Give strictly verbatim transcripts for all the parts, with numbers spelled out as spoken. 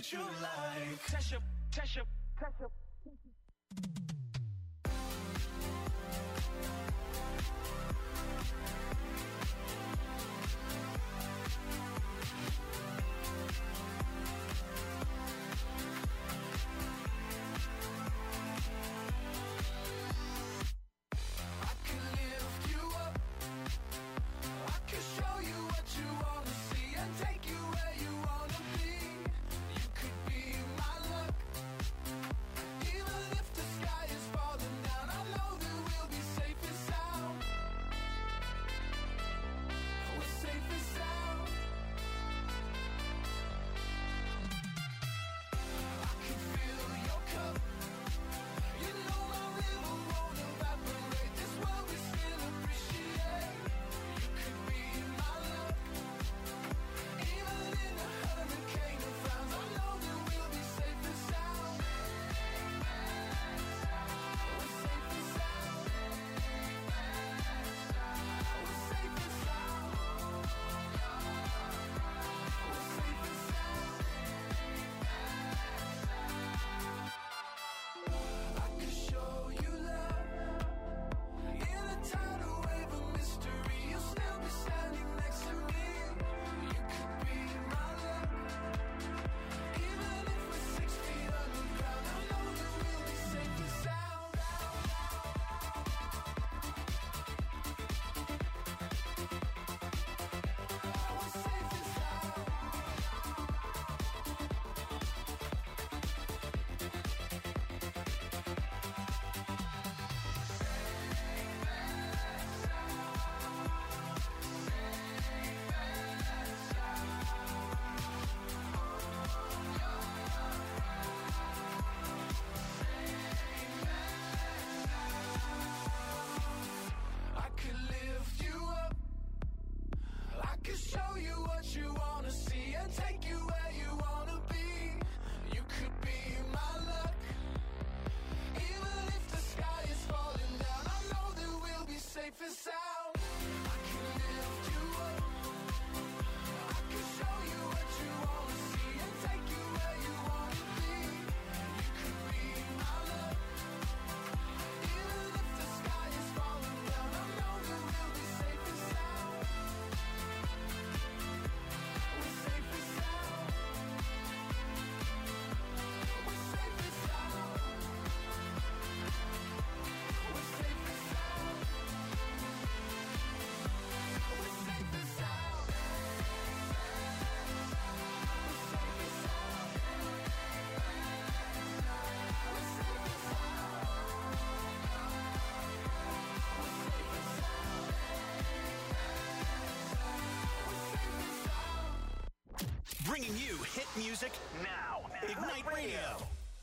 that you like. Tesha, Tesha, Tesha. Bringing you hit music now. now. Ignite Radio.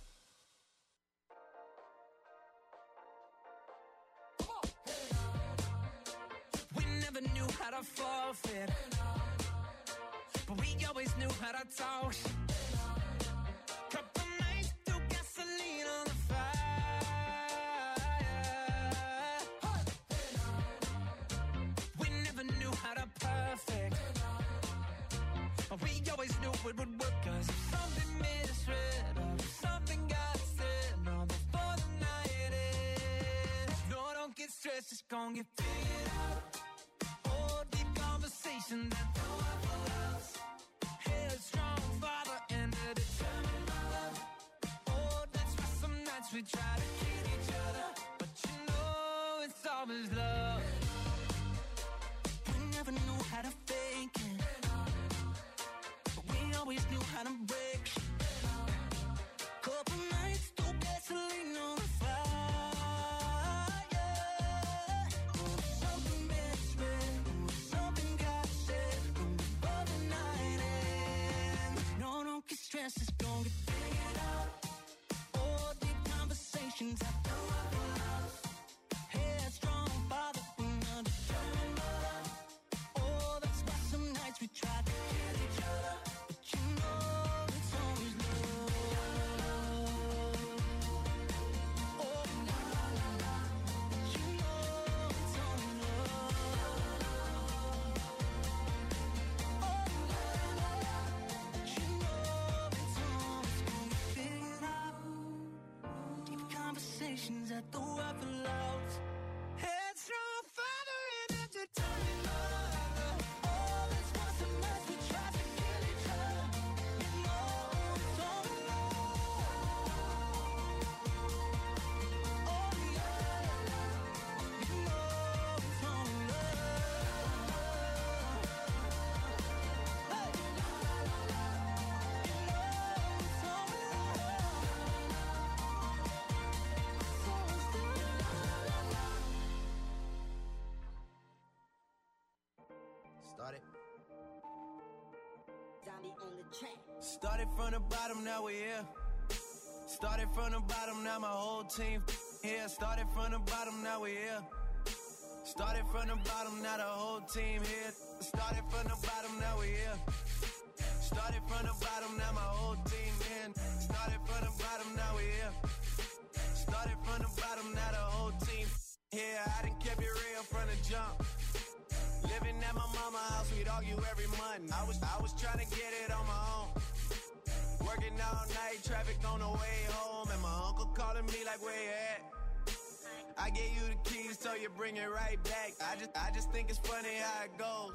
We never knew how to forfeit, but we always knew how to talk. Couple nights threw gasoline on the fire. We never knew how to perfect, but we always knew it would work. Cause if something made us red, or if something got said, no, before the night ends. No, don't get stressed, it's gonna get figured out. Oh, deep conversation that don't have for us. Headstrong father and a determined mother. Oh, that's why some nights we try to kid each other, but you know it's always love. We never knew how to fake it, always knew how to break. Couple nights, threw gasoline on the fire. Oh, something misread, oh, something got said, oh, before the night ends. No, don't get stressed, it's gonna get figured out. Oh, deep conversations I don't have enough. Headstrong father, another determined mother. Oh, that's why some nights we try to kill each other. Started. Zombie on the track. Started from the bottom, now we're here. Started from the bottom, now my whole team here. Started from the bottom, now we're here. Started from the bottom, now the whole team here. Started from the bottom, now we're here. Started from the bottom, now my whole team in. Started from the bottom, now we're here. Started from the bottom, now the whole team here. I done kept it real from the jump. Living at my mama's house, we'd argue every month. I was I was trying to get it on my own. Working all night, traffic on the way home, and my uncle calling me like, where you at? I gave you the keys, so you bring it right back. I just I just think it's funny how it goes.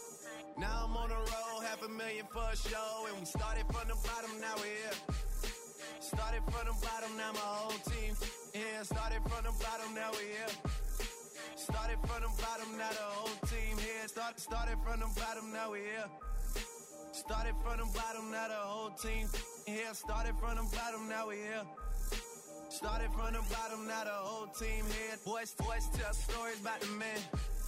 Now I'm on the road, half a million for a show, and we started from the bottom, now we're here. Started from the bottom, now my whole team here. Started from the bottom, now we're here. Started from the bottom, now the whole team here. Start, started from the bottom, now we're here. Started from the bottom, now the whole team here. Started from the bottom, now we're here. Started from the bottom, now the whole team here. Boys, boys tell stories about the man.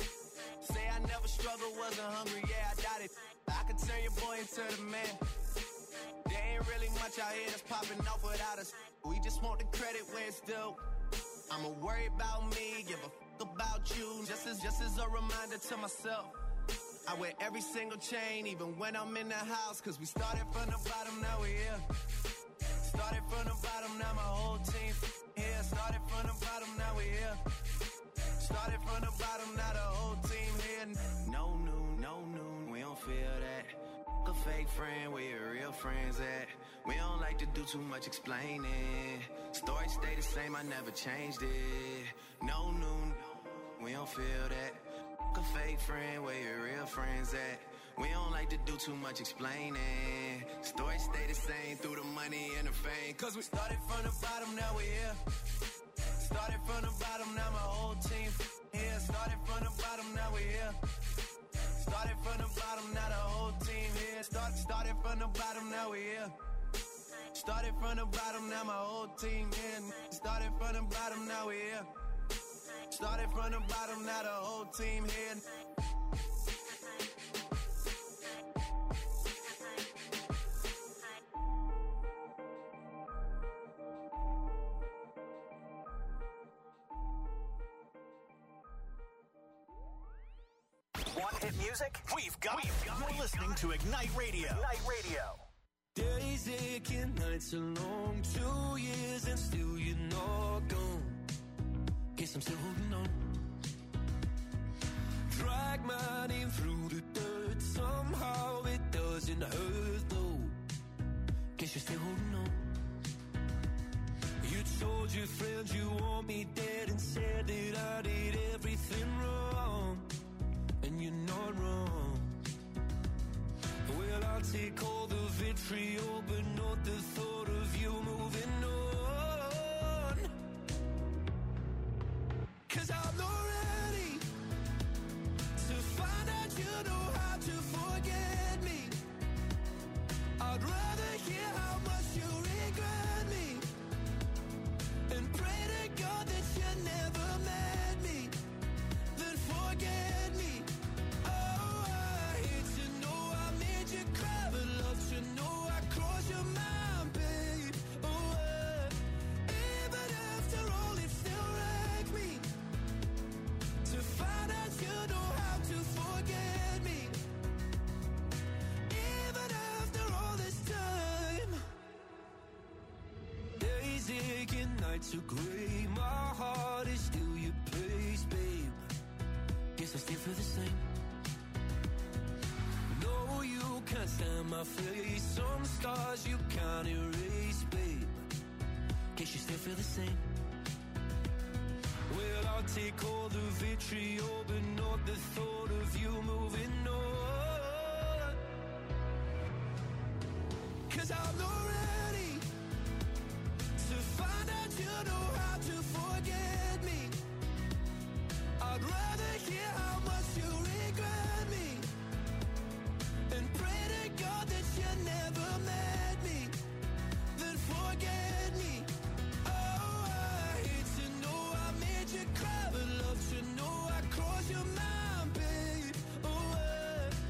Say I never struggled, wasn't hungry, yeah, I doubt it. I could turn your boy into the man. There ain't really much out here that's popping off without us. We just want the credit where it's due. I'ma worry about me, give a f*** about you. Just as, just as a reminder to myself. I wear every single chain, even when I'm in the house. Cause we started from the bottom, now we're here. Started from the bottom, now my whole team here. Started from the bottom, now we're here. Started from the bottom, now the whole team here. No noon, no noon, we don't feel that. A fake friend, where your real friends at? We don't like to do too much explaining. Stories stay the same, I never changed it. No noon, we don't feel that. A fake friend, where your real friends at? We don't like to do too much explaining. Stories stay the same through the money and the fame. Cause we started from the bottom, now we're here. Started from the bottom, now my whole team here. Started from the bottom, now we're here. Started from the bottom, now the whole team here. Start, started from the bottom, now we're here. Started from the bottom, now my whole team in. Started from the bottom, now we're here. Started from the bottom, now the whole team here. Want hit music? We've got it. You're listening to Ignite Radio. Ignite Radio. Days aching, nights are long, two years and still you're not gone. Guess I'm still holding on. Drag my name through the dirt, somehow it doesn't hurt though. Guess you're still holding on. You told your friends you want me dead and said that I did everything wrong. And you're not wrong. Well, I'll take all the vitriol, but not the thought of you moving on. Cause I'm not ready to find out you know how to forget me. I'd rather hear how much you regret me and pray to God that you never met me, then forget me. Oh, I hate to know I made you cry, but love to know I crossed your mind, babe. Oh, uh, even after all, it still wrecked me to find out you know how to forget me. Even after all this time, days aching, nights are gray. My heart is still your place, babe. Guess I still feel the same. No, you can't stand my face. Some scars you can't erase, babe. Guess you still feel the same. Well, I'll take all the vitriol, but not the thought of you moving on. Cause I'm not ready to find out you know how to forget me. I'd rather hear how much you regret me and pray to God that you never met me, then forget me. Oh, I hate to know I made you cry, but love to know I crossed your mind, babe. Oh, uh,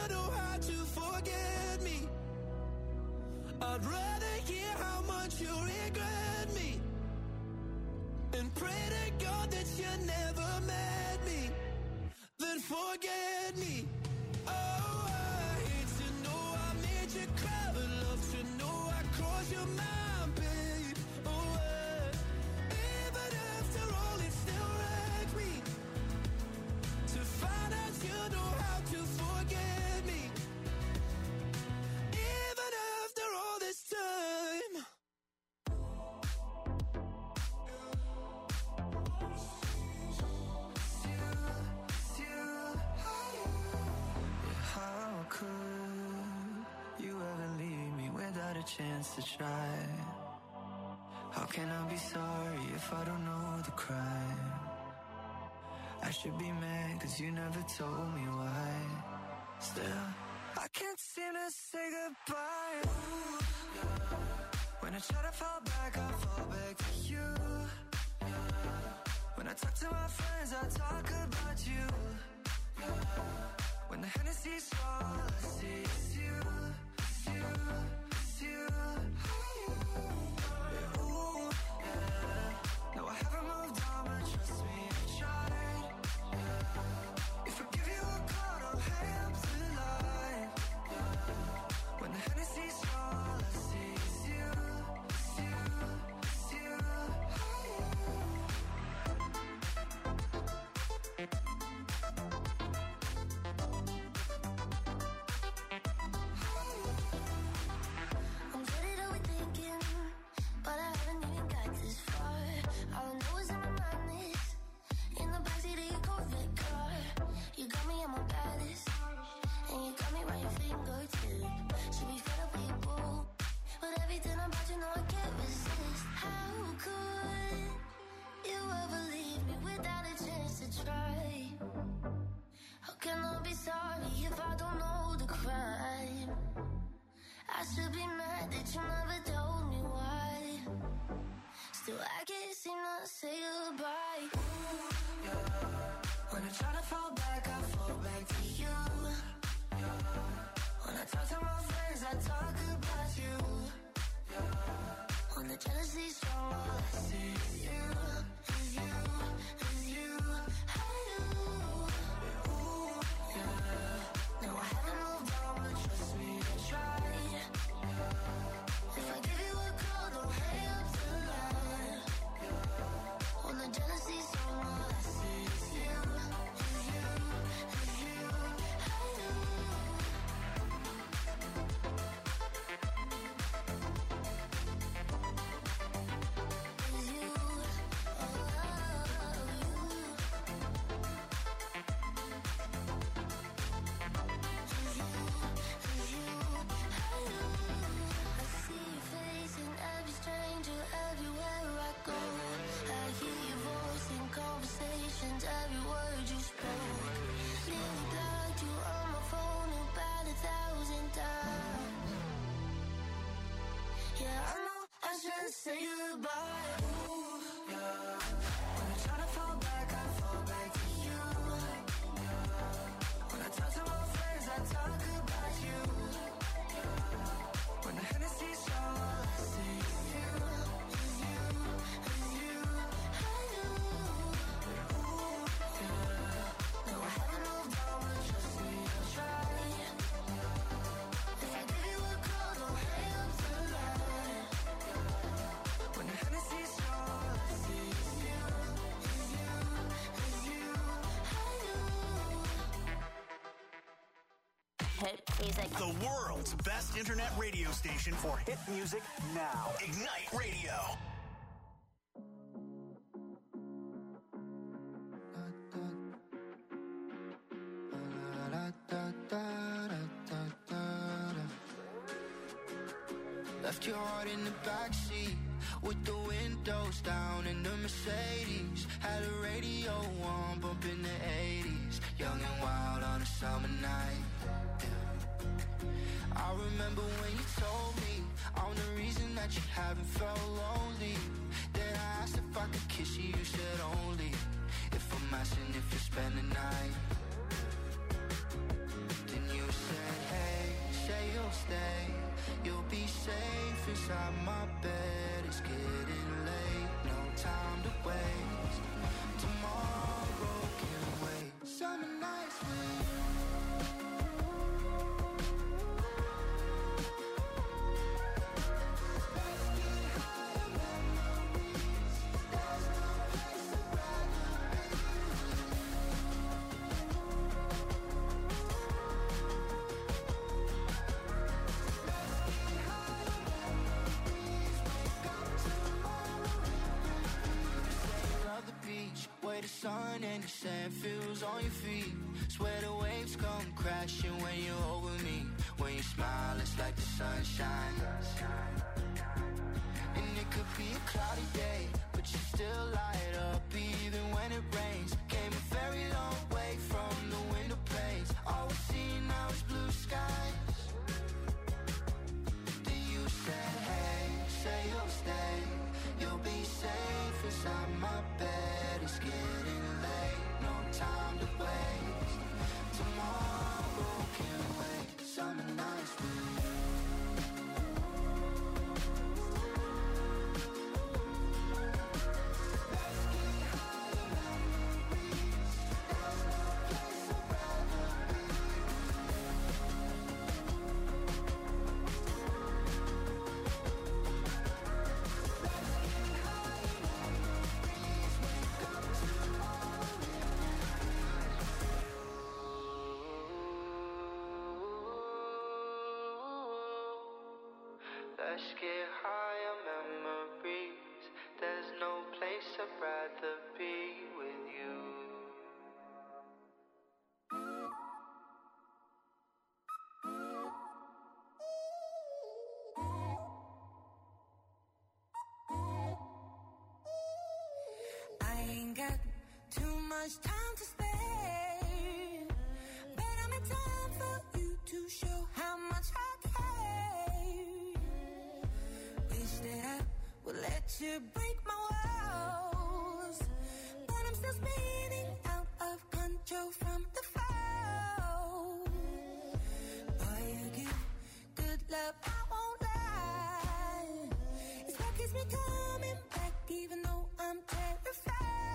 know how to forget me. I'd rather hear how much you regret me and pray to God that you never met me, then forget me. Oh, I hate to know I made you cry, but love to know I crossed your mind, babe. Oh, uh, even after all, it still wrecks me to find out you know how to forget me, even after all this time. How could you ever leave me without a chance to try? How can I be sorry if I don't know the crime? I should be mad cause you never told me why. Still, I can't seem to say goodbye. Ooh, yeah. When I try to fall back, I fall back to you. Yeah. When I talk to my friends, I talk about you. Yeah. When the Hennessy's all I see is you, it's you, it's you. Yeah, ooh, yeah. No, I haven't moved on, but trust me, I tried. Yeah. If I give you a call, don't hang up the line. Yeah. When the Hennessy's all I see is you, it's you, it's you. I'm good at overthinking, but I haven't even got this far. All I know is in my mind is in the backseat of your Corvette car. You got me at my baddest, and you got me right your fingertip. Should be fed up with you, boo, but everything about you know I can't resist. How could you ever leave me without a chance to try? How can I be sorry if I don't know the crime? I should be mad that you never told me why. Still, I can't seem to say goodbye. Ooh, yeah. When I try to fall back, I fall back to you. Yeah. When I talk to my friends, I talk about you. Yeah. When the jealousy's strong, all I see is you, is you, is you. Hey, you. Ooh, yeah. No, I haven't moved on, but trust me, I tried. If I give you a call, don't hang up the line. When the jealousy's strong, all I see is you, is you, is you. Hey, you. Is you, oh, you. Is you, is you. Hey, you. I see your face in every stranger everywhere I go. I hear your voice in conversations, every word you spoke. Nearly blocked you on my phone about a thousand times. Yeah, I know I should say goodbye. Ooh, yeah. When I try to fall back, I fall back to you. Yeah. When I talk to my friends, I talk about you. Yeah. When the Hennessy's all I see is you, is you, is you. Hey, you. Ooh, yeah. No, I haven't moved on, but trust me, I tried. If I give you a call, don't hang up the line. When the Hennessy's all I see is you, is you, is you. Hey, you. Hit music. The world's best internet radio station for hit music now. Ignite Radio. Left your heart in the backseat with the windows down in the Mercedes. Had a radio on, bumping the eighties. Young and wild on a summer night. Yeah. I remember when you told me I'm the reason that you haven't felt lonely. Then I asked if I could kiss you, you said only if I'm asking if you spend the night. Then you said sun and the sand feels on your feet. Swear the waves come crashing when you're over me. When you smile, it's like the sunshine. And it could be a cloudy day, but you still light up even when it rains. Came a very long way from the window panes. All we see now is blue skies. Then you said, hey, say you'll stay. You'll be safe inside my bed. It's getting late, no time to waste. Tomorrow can't wait. Summer nights with you. Let's get high on memories. There's no place I'd rather be with you. I ain't got too much time to spare, but I'm in time for you to show how much I care. Wish that I would let you break my walls, but I'm still spinning out of control from the fall. Boy, you give good love, I won't lie. It's what keeps me coming back even though I'm terrified.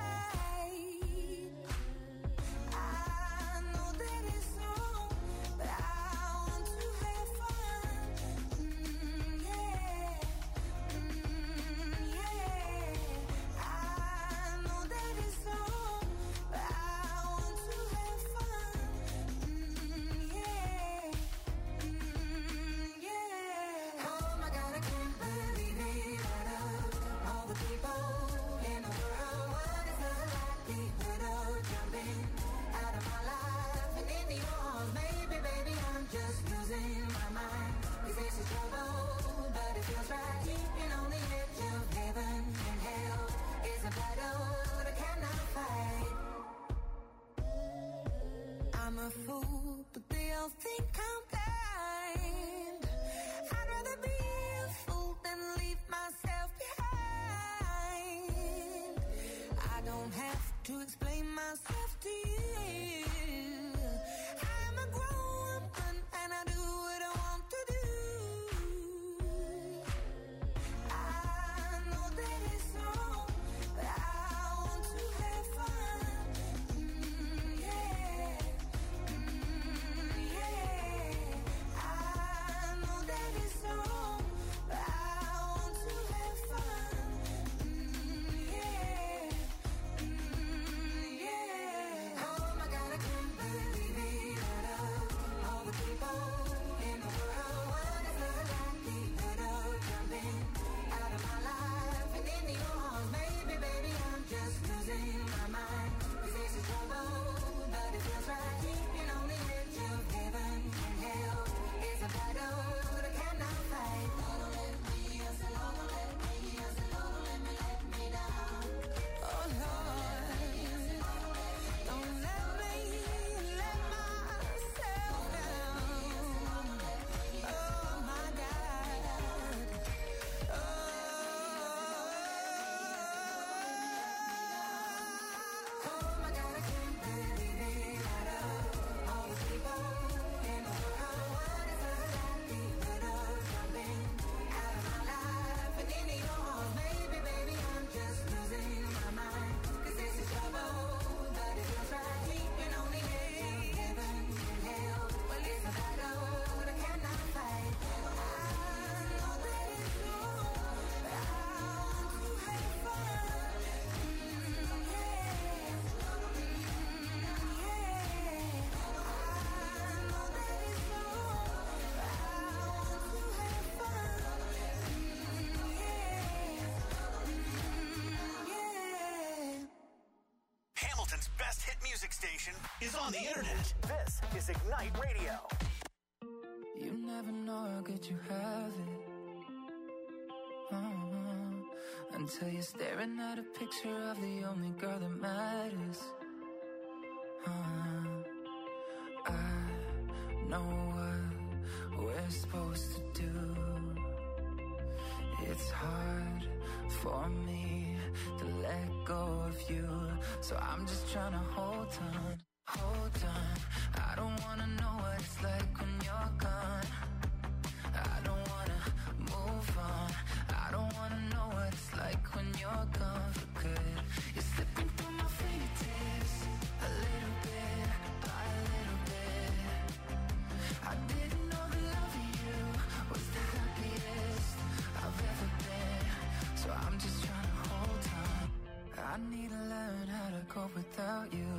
I know that it's wrong, but I want to have fun. Mm, yeah, mm, yeah. I know that it's wrong, but I want to have fun. Mm, yeah, mm, yeah. Oh my God, I can't believe it. Out of all the people in the world, what is the likelihood of jumping out of my life and into yours? Maybe, baby, I'm just losing my mind. Cause this is trouble, but it feels right. Keeping on the edge of heaven and hell is a battle that I cannot fight. I'm a fool, but they all think I'm blind. I'd rather be a fool than leave myself behind. I don't have to explain myself to you. I'm a grown woman and I do what I want to do. I know that it's wrong, but I want to have fun. Mm, yeah, mm, yeah. I know that it's wrong, but I want to have fun. Mm, yeah, mm, yeah. Oh my God, I can't believe Portland's best hit music station is on the internet. This is Ignite Radio. You never know how good you have it. Uh-huh. Until you're staring at a picture of the only girl that matters. Uh-huh. I know what we're supposed to do. It's hard for me to let go of you, so I'm just trying to hold on, hold on. I don't wanna know what it's like when you're gone. I don't wanna move on. I don't wanna know what it's like when you're gone for good. You're slipping through my fingertips, a little bit by a little bit. I didn't know the love of you was the happiest I've ever been, so I'm just trying to hold on. I need to learn how to cope without you.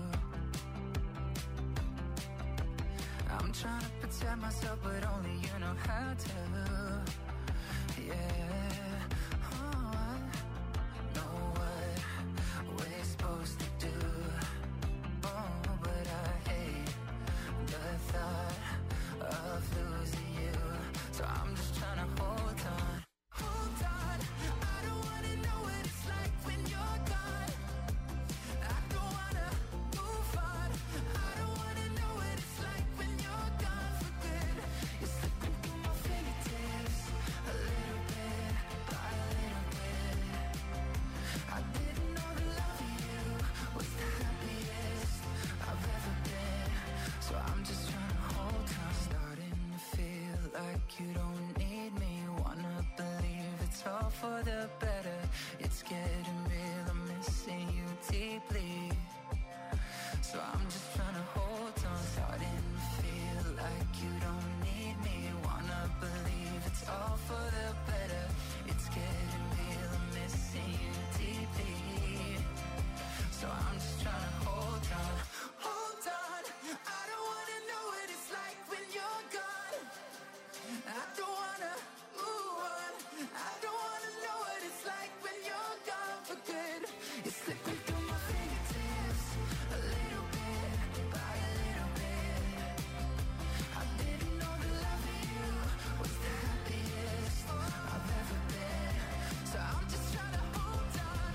I'm trying to protect myself, but only you know how to. Yeah, oh, I know what we're supposed to do. Oh, but I hate the thought of losing you, so I'm just trying to hold on. Hold on, I don't wanna know what it's like when you're gone. I don't wanna move on. I don't wanna know what it's like when you're gone for good. You're slipping through my fingertips, a little bit by a little bit. I didn't know the love of you was the happiest I've ever been, so I'm just trying to hold on. Starting to feel like you don't need me. Wanna believe it's all for the better. It's getting real, I'm missing you deeply, so I'm just trying to hold on. Starting to feel like you don't need me. Wanna believe it's all for the better. It's getting real, I'm missing you deeply, so I'm just trying to hold on. Hold on, I don't wanna know what it's like when you're gone. I don't wanna move on. I don't wanna know what it's like when you're gone for good. You're slipping through my fingertips, a little bit by a little bit. I didn't know the love of you was the happiest I've ever been, so I'm just trying to hold on.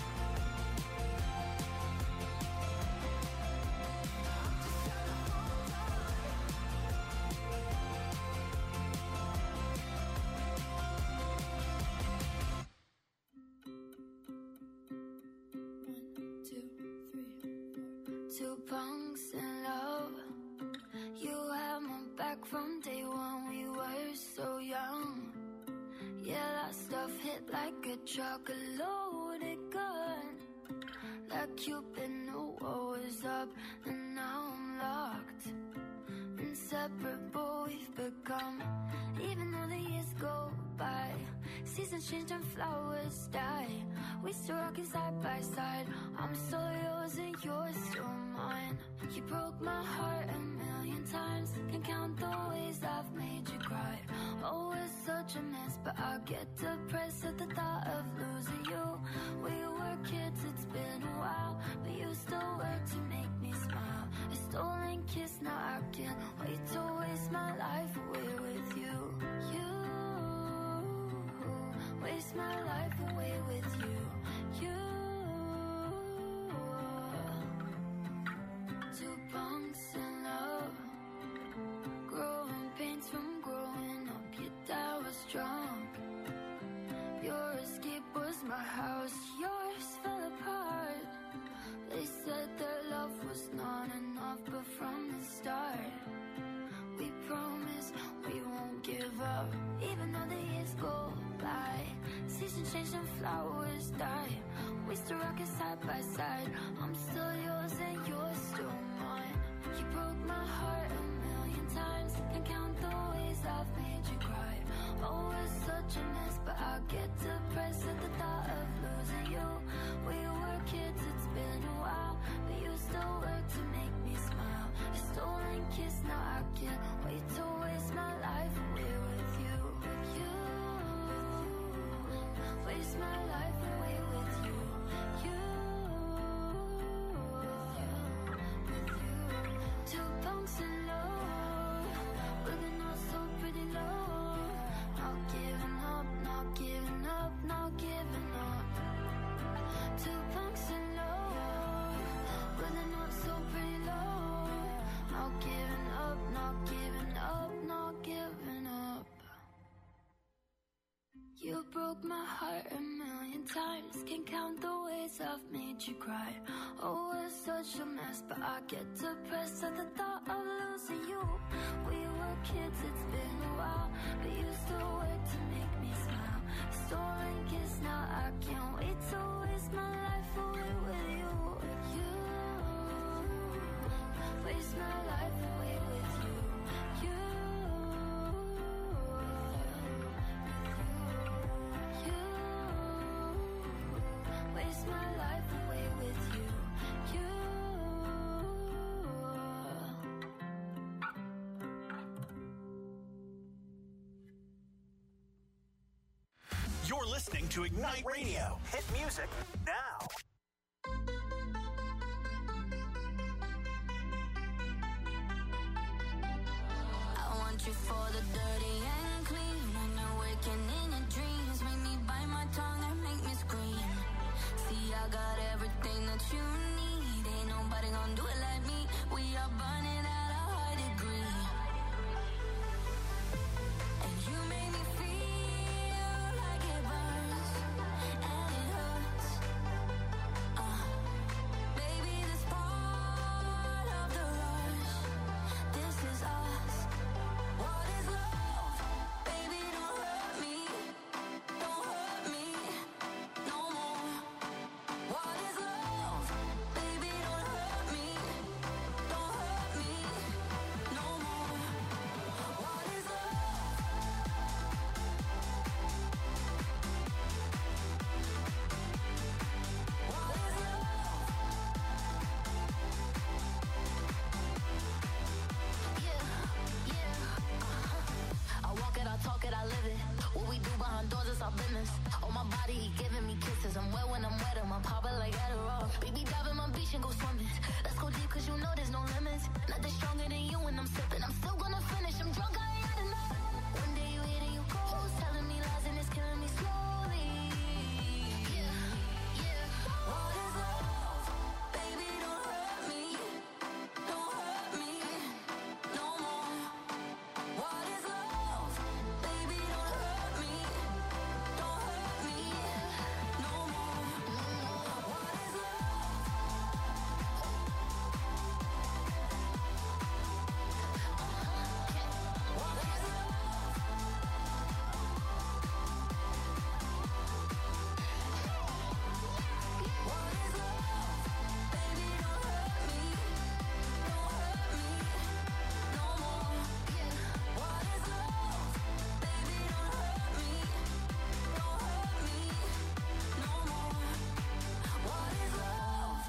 I'm just trying to hold on. Two punks in love. You had my back from day one. We were so young. Yeah, that stuff hit like a truck, a loaded gun. Like Cupid knew what was up, and now I'm locked. Inseparable we've become. Even though the years go by, seasons change and flowers die, we still rockin' side by side. I'm still yours and you're still mine. You broke my heart a million times. Can't count the ways I've made you cry. Oh, it's such a mess, but I get depressed at the thought of losing you. We were kids, it's been a while, but you still work to make me smile. A stolen kiss, now I can't wait to waste my life away with you. You waste my life away with you. You. Two punks in love, growing pains from growing up. Your dad was drunk. Your escape was my house. Yours fell apart. They said that love was not enough, but from the start, we promised we won't give up. Even though the years go by, seasons change and flowers die, we still rockin' side by side. I'm still yours and you're still mine. You broke my heart a million times. Can't count the ways I've made you cry. Oh, it's such a mess, but I get depressed at the thought of losing you. We were kids, it's been a while, but you still work to make me smile. A stolen kiss, now I can't wait to waste my life away with you. You waste my life away with you. You, broke my heart a million times. Can't count the ways I've made you cry. Oh, we're such a mess, but I get depressed at the thought of losing you. We were kids, it's been a while, but you still wait to make me smile. Stolen kiss, now I can't wait to waste my life away with you. You waste my life away with you. You waste my life away with you. You. You're listening to Ignite Radio. Hit music now. I want you for the dirty and clean. When you're waking in your dreams, make me bite my tongue and make me scream. See, I got everything that you need. Ain't nobody gonna do it like me. We are burning at a high degree. And you make me feel like it burns and it hurts. Uh, baby, this part of the rush. This is us. What is love? Baby, don't hurt me. Don't hurt me no more. What is love? Baby, don't hurt me. Don't hurt me no more. What is love? What is love? Yeah, yeah, uh-huh. I walk it, I talk it, I live it. What we do behind doors is our business. On my body, he giving me kisses. I'm wet when I'm wet, I'm popping like Adderall. Baby, dive in my beach and go swimming. Let's go deep, cause you know there's no limits. Nothing stronger than you when I'm sipping. I'm still gonna finish, I'm drunk, I ain't had enough. One day you hit and you close, telling me lies and it's killing me slowly. Yeah, yeah. What is love? Baby, don't hurt me. Don't hurt me no more. What is love? Baby, don't hurt me. Don't hurt me no more. What is love? What is love? What is love? Baby, don't hurt me. Don't hurt me no more. What is love? Baby, don't hurt me. Don't hurt me no more. What is love?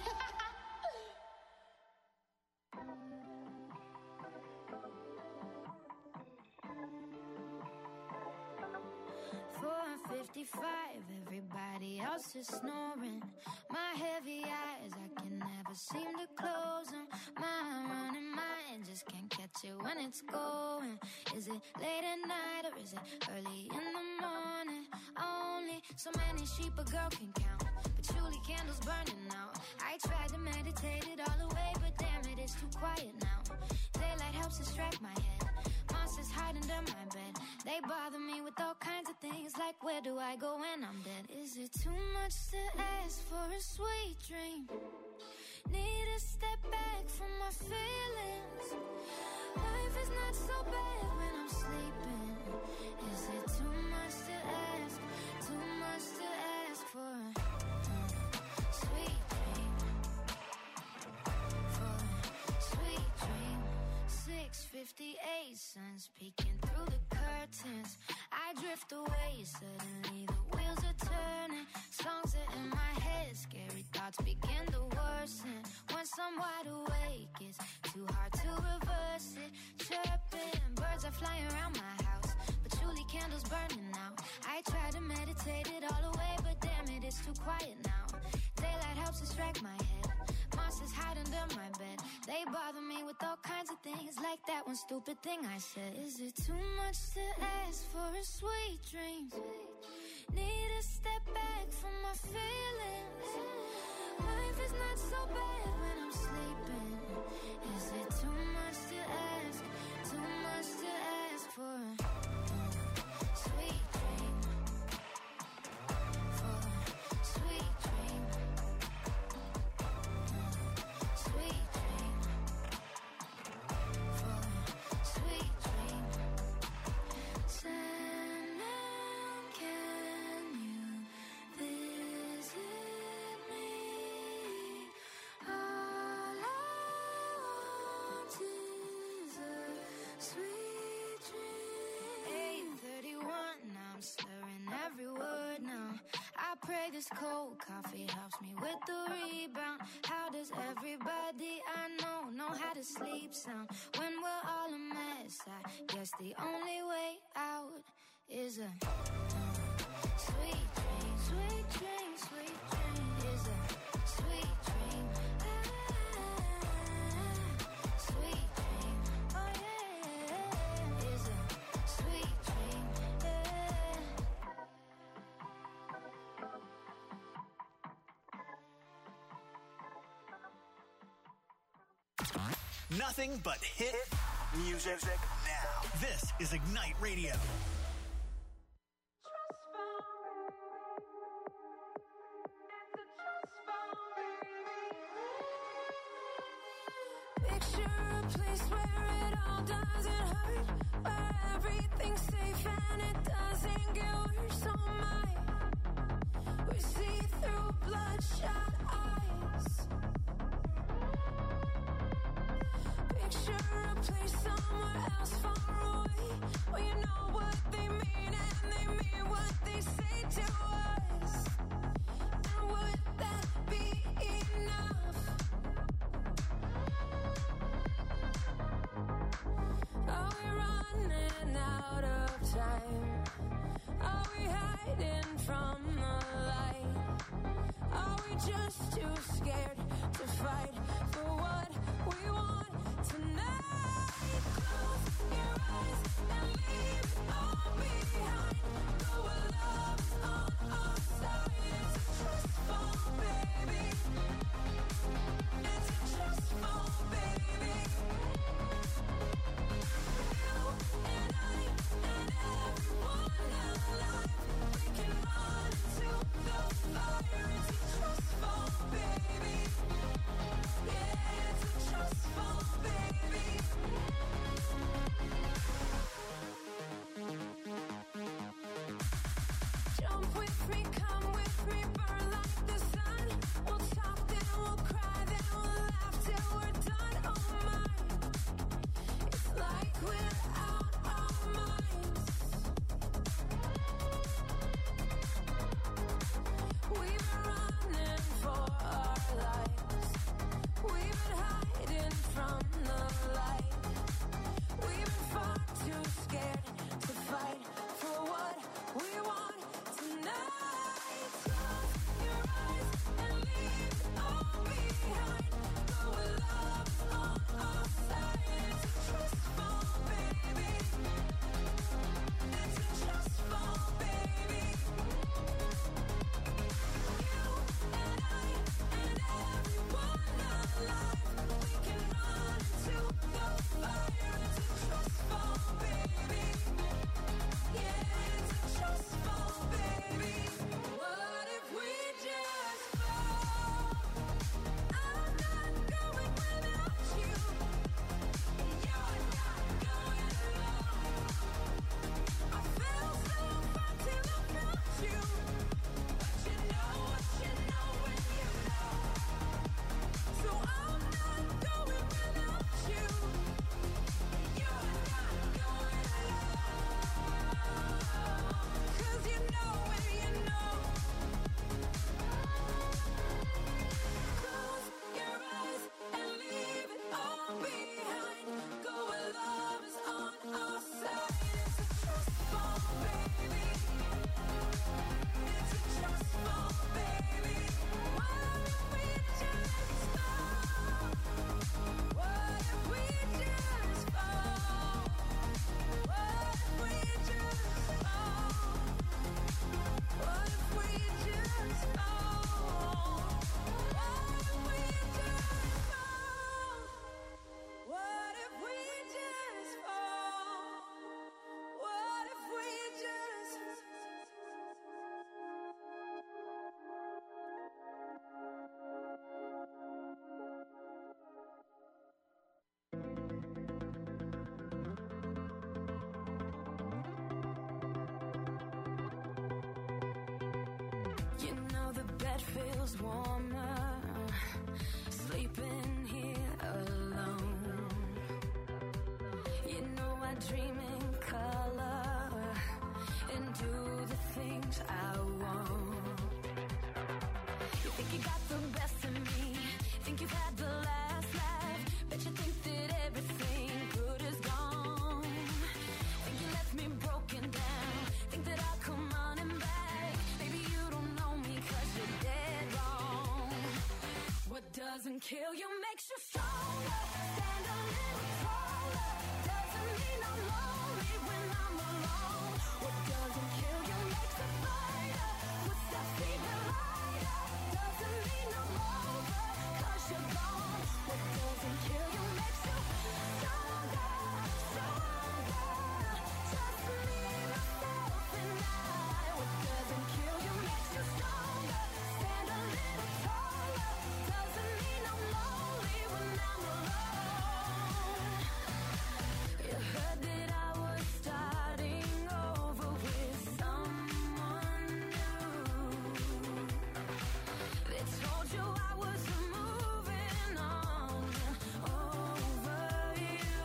four fifty-five, everybody else is snoring. My heavy eyes, I can never seem to close them. My running mind just can't catch it when it's going. Is it late at night or is it early in the morning? Only so many sheep a girl can count, but surely candles burning out. I tried to meditate it all away, but damn it, it's too quiet now. Daylight helps distract my head. Monsters hide under my bed. They bother me with all kinds of things, like where do I go when I'm dead? Is it too much to ask for a sweet dream? Need to step back from my feelings. Life is not so bad when I'm sleeping. Is it too much to ask? Too much to ask for a uh, sweet dream? For a sweet dream. six fifty-eight, sun's peeking through the curtains. I drift away, suddenly the wheels are turning. Songs are in my head, scary thoughts begin to worsen. Once I'm wide awake, it's too hard to reverse it. Chirping, birds are flying around my house, but surely candles burning out. I try to meditate it all away, but damn it, it's too quiet now. Daylight helps distract my head. Monsters hide under my bed. They bother me with all kinds of things, like that one stupid thing I said. Is it too much to ask for a sweet dream? Need to step back from my feelings. Life is not so bad when I'm sleeping. Is it too much to ask? Too much to ask for a uh, sweet dream? this cold coffee helps me with the rebound. How does everybody I know know how to sleep sound when we're all a mess? I guess the only way out is a sweet dream, sweet dream, sweet dream is a sweet dream. Ah, sweet dream, oh yeah, is a sweet dream, yeah. Nothing but hit music now. This is Ignite Radio. Picture a place where it all doesn't hurt, where everything's safe and it doesn't get worse. Oh my, we see through bloodshot eyes. Picture a place somewhere else far away, where you know what they mean and they mean what they say to us. And would that be enough? Are we running out of time? Are we hiding from the light? Are we just too scared to fight for what we want tonight? Close your eyes and leave it all behind. Go where love's on our side. It's a trust fall, baby. It's a trust fall, baby. You and I and everyone alive, we can run into the fire. It's a trust fall, baby. Yeah, it's a trust fall, baby. Jump with me, come with me, burn like the sun. We'll talk, then we'll cry, then we'll laugh till we're done. Oh my, it's like we're out our minds. We've been running for our lives. We've been hiding from the light. We've been far too scared to fight for what we want tonight. Close your eyes and leave it all behind. Go where love's on our side. It's a trust fall, baby. It's a trust fall, baby. You and I and everyone alive, we can run into the fire. It's a trust fall, baby. Yeah, it's a trust fall, baby. What if we just fall? I'm not going without you. You're not going alone. I felt so far till I felt you. But you know what you know when you know. So I'm not going without you. You're not going alone. 'Cause you know when you know. Close your eyes and leave it all behind. Go where love is on our side. It's a trust fall, baby. It's a trust fall, baby. What if we just fall? What if we just fall? What if we just fall? What if we just fall? What if we just fall? What if we just fall? What if we just You know the bed feels warmer, sleeping here alone. You know I dream in color and do the things I want. Think you've had the last laugh. Bet you think that everything good is gone. Think you left me broken down. Think that I'll come running back. Baby, you don't know me 'cause you're dead wrong. What doesn't kill you makes you stronger. Stand a little taller. Doesn't mean I'm lonely when I'm alone. What doesn't kill you makes a fighter. Footsteps even lighter. Doesn't mean I'm over 'cause you're gone. What doesn't kill you makes you stronger, stronger. Just me, myself, and I. What doesn't kill you makes you stronger. Stand a little taller. Doesn't mean I'm lonely when I'm alone. You heard that I was starting over with someone new. They told you I was moving on over you.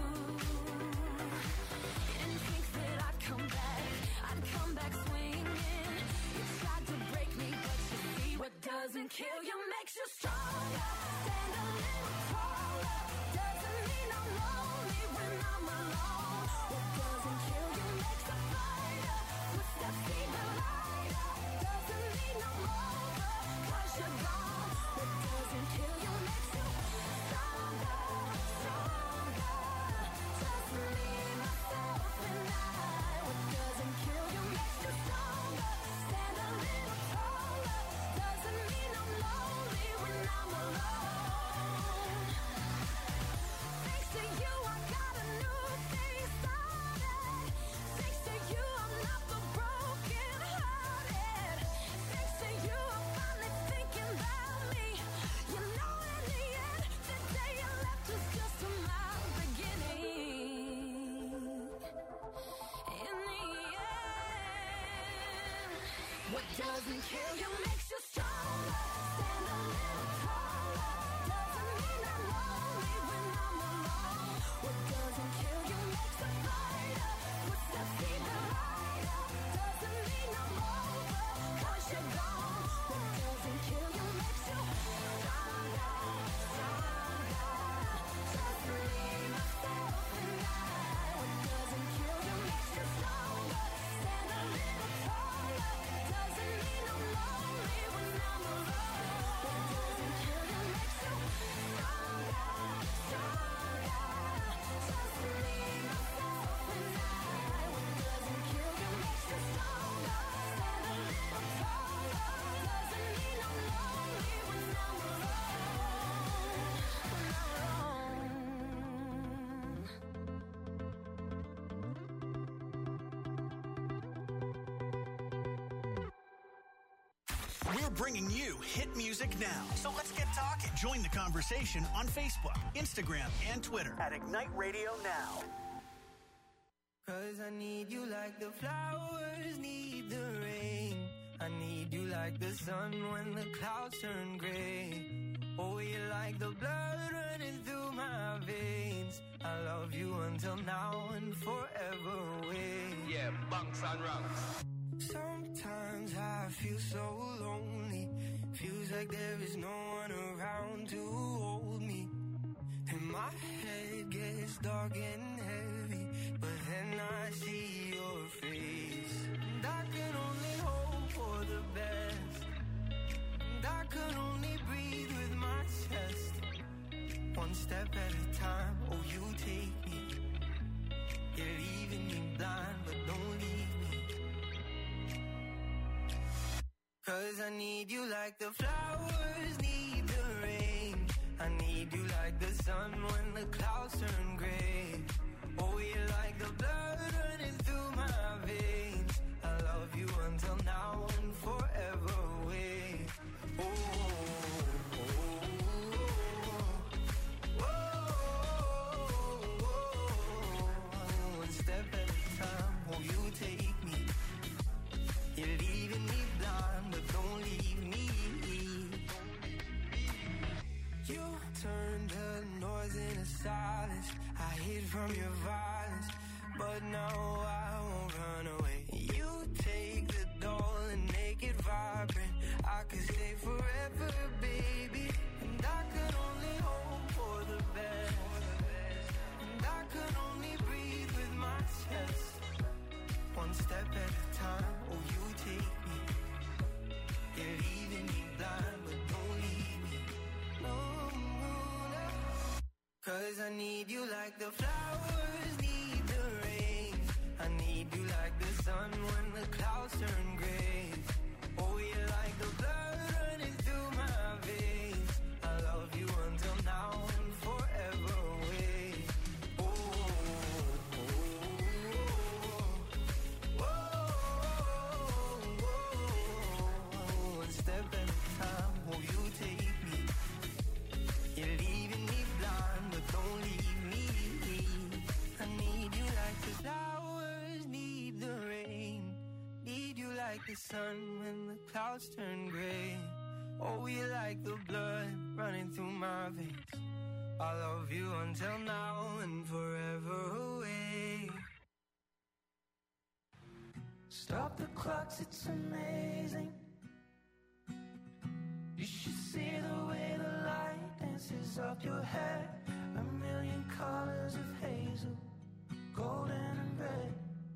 You didn't think that I'd come back. I'd come back swinging. You tried to break me, but you see what doesn't kill you makes you stronger. Stand a little taller. Doesn't mean I'm lonely when I'm alone. What doesn't kill you makes a fighter. Footsteps even lighter. Doesn't mean I'm over 'cause you're gone. What doesn't kill you makes you stronger, stronger. Just me, myself, and I. What doesn't kill you makes you stronger. Stand a little taller. Doesn't mean I'm lonely when I'm alone. Thanks to you, I got a new day started. Thanks to you, I'm not the broken hearted. Thanks to you, I'm finally thinking about me. You know, in the end, the day you left was just my beginning. In the end, what doesn't kill you makes you stronger. Stand a little taller. Doesn't mean I'm lonely when I'm alone. What doesn't kill you makes a fighter. Footsteps even lighter. Doesn't mean I'm over 'cause you're gone. What doesn't kill you makes you stronger, stronger. Just me, myself, and I. What doesn't kill you makes you stronger. Stand a little taller. Doesn't mean I'm lonely when I'm alone. What doesn't kill you makes you stronger, stronger. Just me, myself, and I. What doesn't kill you makes you stronger. Stand a little taller. Doesn't mean I'm lonely when I'm alone. When I'm alone. We're bringing you hit music now. So let's get talking. Join the conversation on Facebook, Instagram, and Twitter at Ignite Radio Now. 'Cause I need you like the flowers need the rain. I need you like the sun when the clouds turn gray. Oh, you're like the blood running through my veins. I love you until now and forever away. Yeah, bunks and rungs. Sometimes I feel so lonely. Feels like there is no one around to hold me. And my head gets dark and heavy, but then I see your face. And I can only hope for the best. And I can only breathe with my chest. One step at a time, oh you take me. You're leaving me blind, but don't leave me. 'Cause I need you like the flowers need the rain. I need you like the sun when the clouds turn gray. Oh, you're like the blood running through my veins. I love you until now and forever away. Oh, oh, oh, oh, oh, oh. One step at a time, oh, you take me. You're leaving me blind, but don't leave me. You turned the noise into silence. I hid from your violence, but now I won't run away. You take the doll and make it vibrant. I could stay forever, baby, and I could need you like the flowers need the rain. I need you like the sun when the clouds turn gray. Oh, you're like the blood running through my veins. I love you until now and forever away. Oh, oh, oh, oh, oh. One step at a time, oh, you take me. You're leaving me blind, but don't leave me. I need you like the flowers need the rain. Need you like the sun when the clouds turn gray. Oh, you like the blood running through my veins. I love you until now and forever away. Stop the clocks, it's amazing. You should see the way the light dances up your hair. A million colors of hazel, golden and red.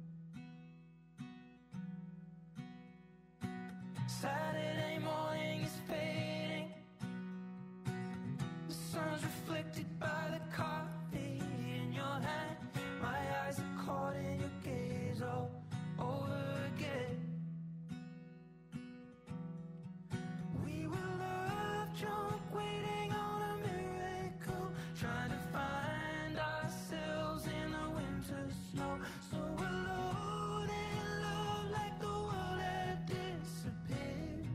Saturday morning is fading. The sun's reflected by the coffee in your hand. My eyes are caught in your gaze all over again. We were love drunk, waiting on a miracle, trying to find ourselves in the winter snow. So alone in love, like the world had disappeared.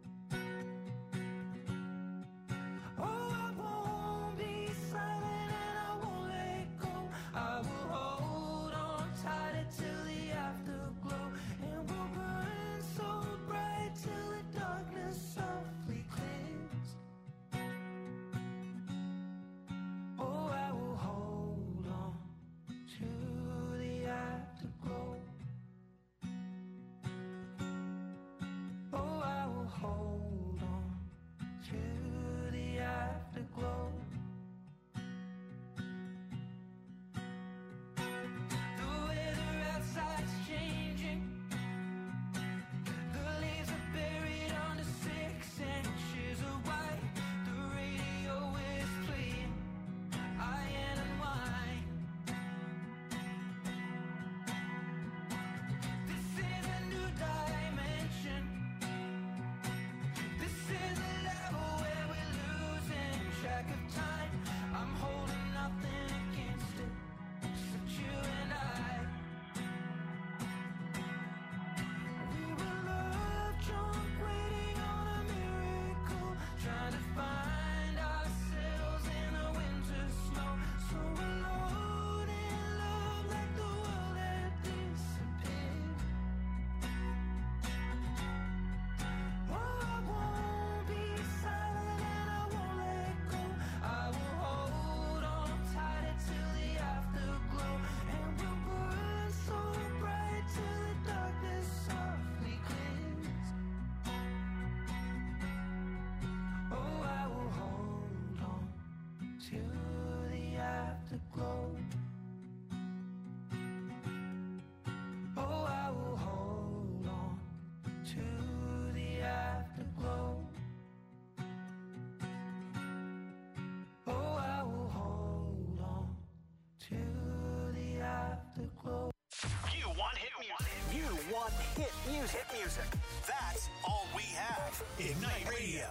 Oh, I won't be silent and I won't let go. I will hold on tight till the afterglow, and we'll burn so bright till the darkness softly clears. Oh, I will hold on to the afterglow. Oh, I will hold on to the afterglow. The weather outside's changing. The leaves are buried under six inches of white. The radio is playing iron and wine. This is a new dimension. This is a level where we're losing track of time. I'm holding nothing against it, except you and I. We were love drunk, waiting on a miracle, trying to find ourselves in the winter snow. So alone in love, like the world had disappeared. Oh, I won't be silent and I won't let go. I will hold on tight till the afterglow, and we'll burn so bright till the darkness softly clears. Oh, I will hold on to the afterglow. Oh, I will hold on to the afterglow. Oh, I will hold on to the afterglow. You want hit music. You want hit music. Hit music. That's all we have. Ignite Radio.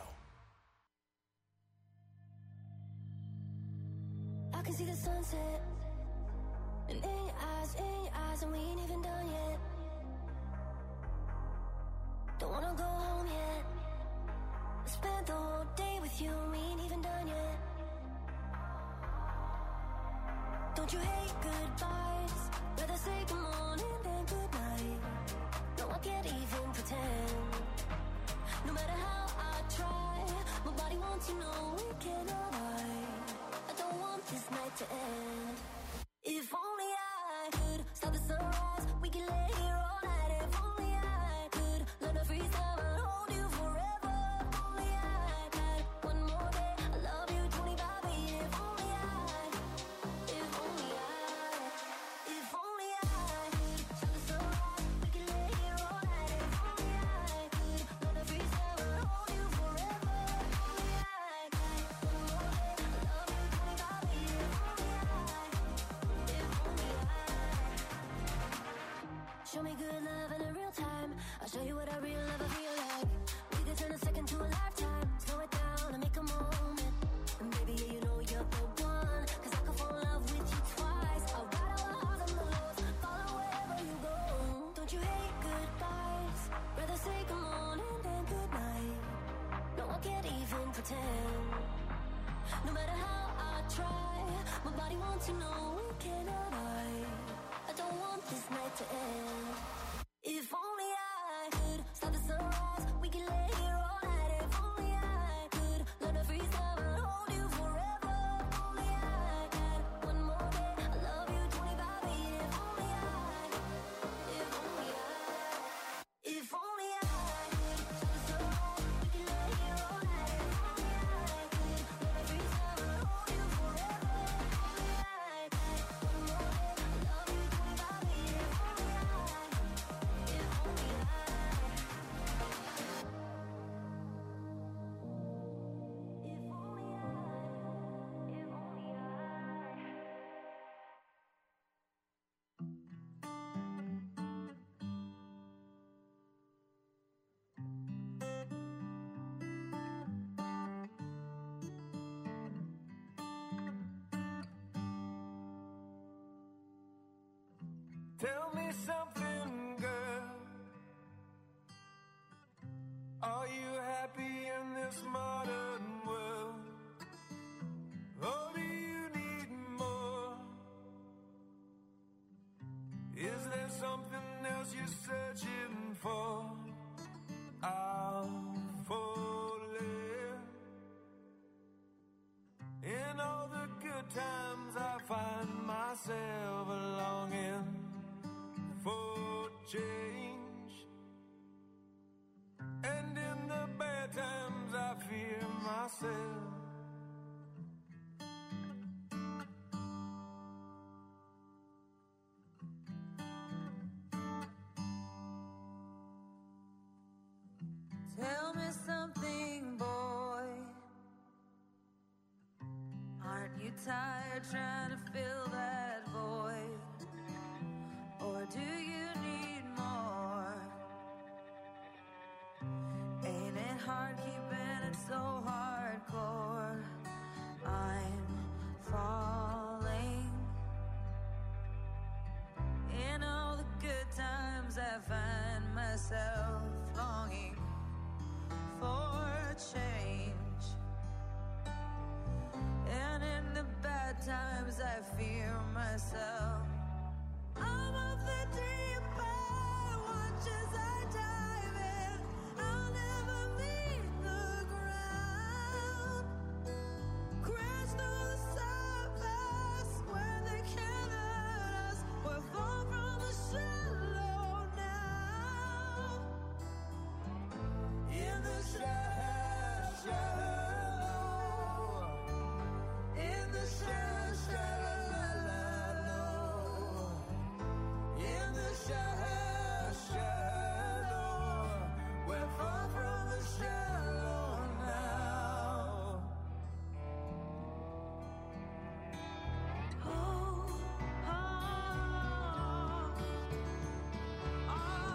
I can see the sunset, and in your eyes, in your eyes, and we ain't even done yet. Don't wanna go home yet. I spent the whole day with you, and we ain't even done yet. Don't you hate goodbyes? Rather say good morning than good night. No, I can't even pretend. No matter how I try, my body wants you, know we cannot hide. I don't want this night to end. If only I could stop the sunrise, we can lay here all night. If only I could learn to freeze time and hold you forever. If only I had one more day, I love you twenty-five. If only I, if only I, if only I could stop the sunrise, we can lay here all night. If only I could learn to freeze time and hold you forever. If only I had one more day, I love you twenty-five. If only I. I'll show you what I real love, I feel like. We could turn a second to a lifetime. Slow it down and make a moment. And baby, yeah, you know you're the one. Cause I could fall in love with you twice. I'll ride all the highs and the lows, follow wherever you go. Don't you hate goodbyes? Rather say good morning than good night. No, I can't even pretend. No matter how I try, my body wants to know, can I lie? I don't want this night to end. If only I could stop the sunrise, we can lay here all night. If only I could learn to freeze time and hold you forever. If only I had one more day, I love you twenty-five eight. If only I, if only I, if only I could stop the sunrise, we can lay here all night. If only I could learn to freeze time and hold you forever. If only I had one more day, I love you twenty-five eight. If only I. Tell me something, girl. Are you happy in this modern world? Or do you need more? Is there something else you're searching for? I'm falling. In all the good times I find myself longing for change, and in the bad times I fear myself. Tell me something, boy. Aren't you tired trying to fill that void? Or do you need more? Ain't it hard keeping it so hardcore? I'm falling. In all the good times I find myself longing for change, and in the bad times I fear myself. I'm of the deep end, watch as I dive in. I'll never meet the ground. Crash through the surface where they can't hurt us. We're far from the shallow now. In the shallow, shallow. In the shallow, shallow. In the shallow, shallow, we're far from the shallow now. Oh, oh, oh,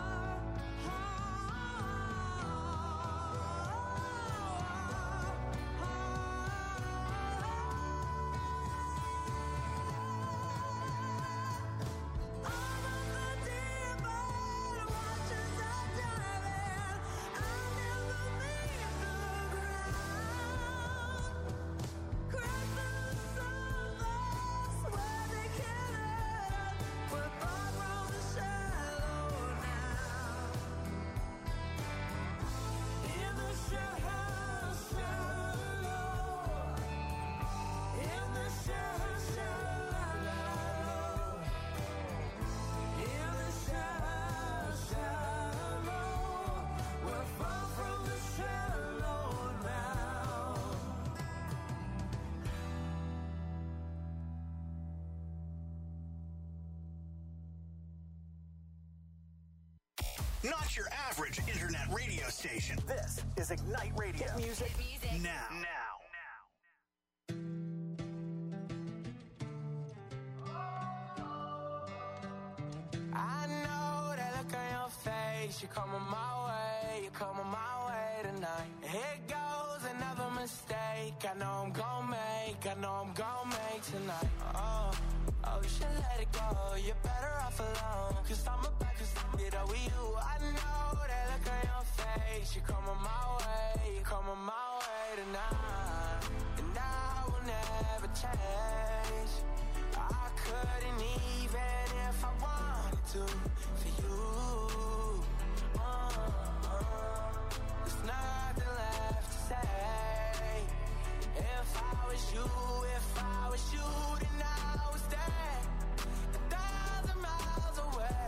Not your average internet radio station. This is Ignite Radio. Hit music, music. now. Now. I know that look on your face face. You're coming my way, you're coming my way tonight. Here goes another mistake. I know I'm gon' make, I know I'm gon' make tonight. Oh, oh, you should let it go. You're better off alone. Cause I'm about to get up with you. I know that look on your face. You're coming my way, you're coming my way tonight. And I will never change. I couldn't even if I wanted to for you. Uh, uh, there's nothing left to say. If I was you, if I was you, then I would stay a thousand miles away.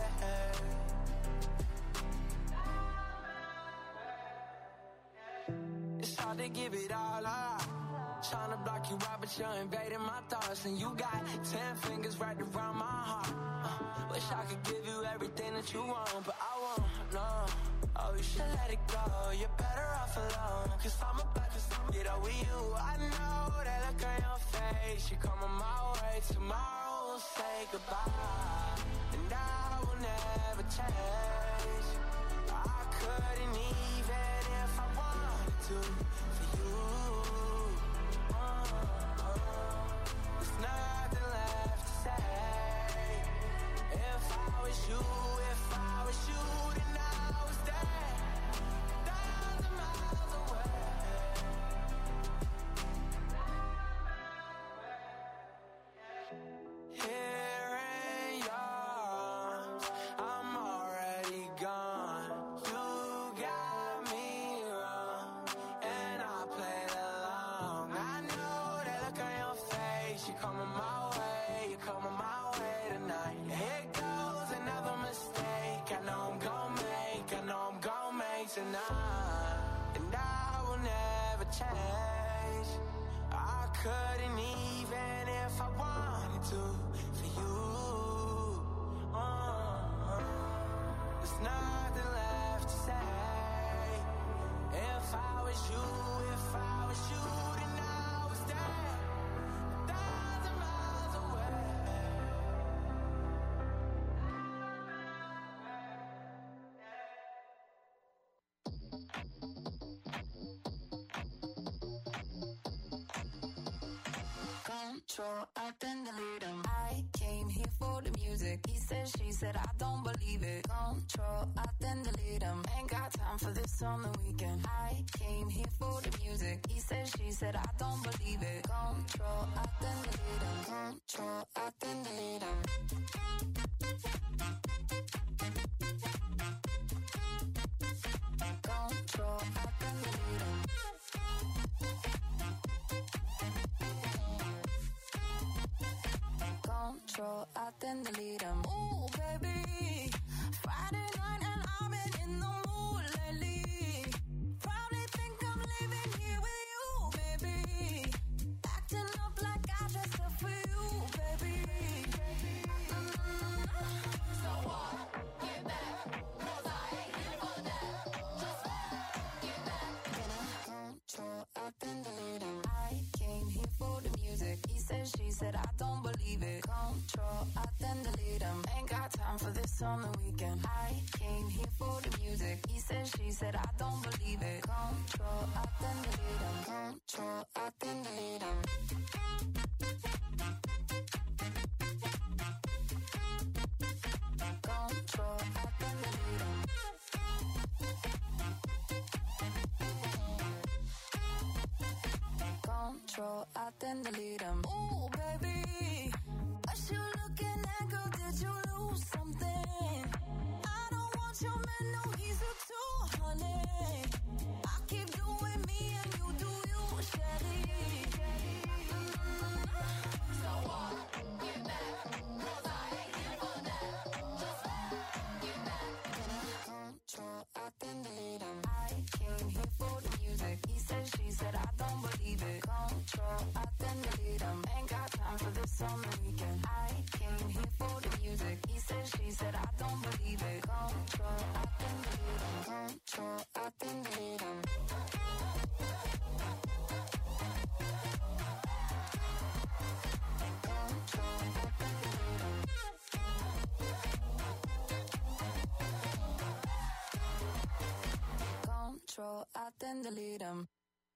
It's hard to give it all up. Tryna block you out, but you're invading my thoughts. And you got ten fingers right around my heart. uh, Wish I could give you everything that you want, but I won't, no. Oh, you should let it go, you're better off alone. Cause I'm about to get up with you. I know that look on your face. You're coming my way, tomorrow we'll say goodbye. And I will never change. I couldn't even if I wanted to for you. There's nothing left to say. If I was you, if I was you, then I would stay a thousand miles away. Here in your arms, I'm already gone. You got me wrong, and I played along. I know that look on your face. You're coming my way, you're coming my way tonight. Here goes another mistake. I know I'm gon' make, I know I'm gon' make tonight. And I will never change. I couldn't even if I wanted to for you. Uh, there's nothing left to say. If I was you, if I was you, then I would stay a thousand miles away. Control, I then delete him. I came here for the music. He said, she said, I don't believe it. Control, I then delete him. Ain't got time for this on the weekend. I came here for the music. He said, she said, I don't believe it. Control, I then delete him. Control, I then delete him. Control, I then delete him. Control, I then delete him. Ooh, baby, Friday night and I've been in the mood lately. Probably think I'm living here with you, baby. Acting up like I dressed up for you, baby. Mm-hmm. So what? Get back, 'cause I ain't here for that. Just get back. Control, I then delete him. I came here for the music. He said, she said, I don't believe it. Control, I then delete him. Ain't got time for this on the weekend. I came here for the music. He said, she said, I don't believe it. Control, I then delete him. Control, I then delete him. Control, I then delete him. Control, I then delete him. Ooh, baby, what you looking at, girl? Did you lose something? I don't want your man, no, he's a two hundred. I keep doing me and you do you, Shelly. Mm-hmm. So what? Get back, 'cause I ain't here for that. Just get back. Control, I then delete him. I came here for the music. He said, she said, I don't believe it. Control, I then delete him. Ain't got time for this on the weekend. I came here for the music. He said, she said, I don't believe it. Control, I then delete him. Control, I then delete him. Control, I then delete him. then delete them.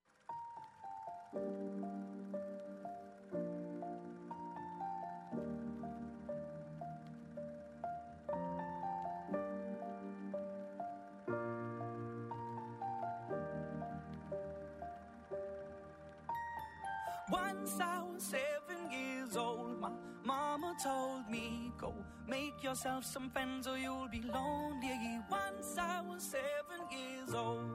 Once I was seven years old, my mama told me, go make yourself some friends or you'll be lonely. Once I was seven years old.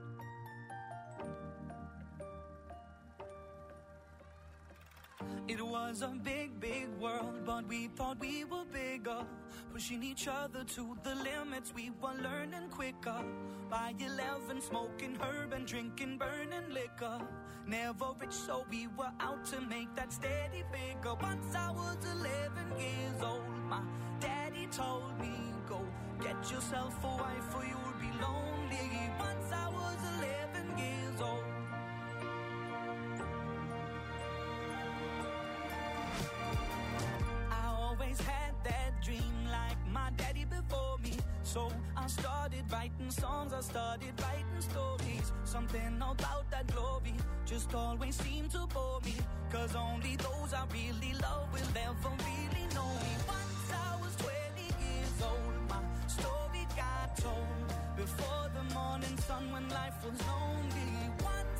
It was a big, big world, but we thought we were bigger, pushing each other to the limits. We were learning quicker. By eleven, smoking herb and drinking burning liquor. Never rich, so we were out to make that steady figure. Once I was eleven years old, my daddy told me, go get yourself a wife or you'll be lonely. Once I was eleven years old. Had that dream like my daddy before me. So I started writing songs, I started writing stories. Something about that glory just always seemed to bore me. Cause only those I really love will ever really know me. Once I was twenty years old, my story got told. Before the morning sun when life was known.